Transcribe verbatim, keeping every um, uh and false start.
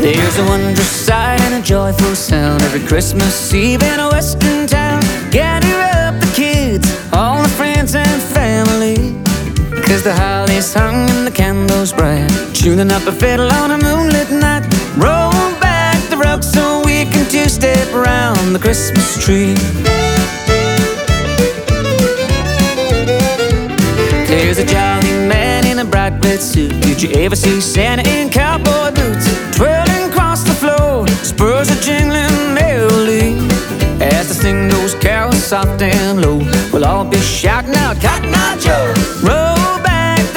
There's a wondrous sight and a joyful sound every Christmas Eve in a western town. Gather up the kids, all the friends and family, 'cause the holly's hung and the candles bright, tuning up a fiddle on a moonlit night. Roll back the rug so we can two-step around the Christmas tree. There's a jolly man in a bright red suit. Did you ever see Santa in cowboy boots? Twirling across the floor, spurs are jingling merrily. As the sing goes carol soft and low, we'll all be shouting out Cotton Eye Joe.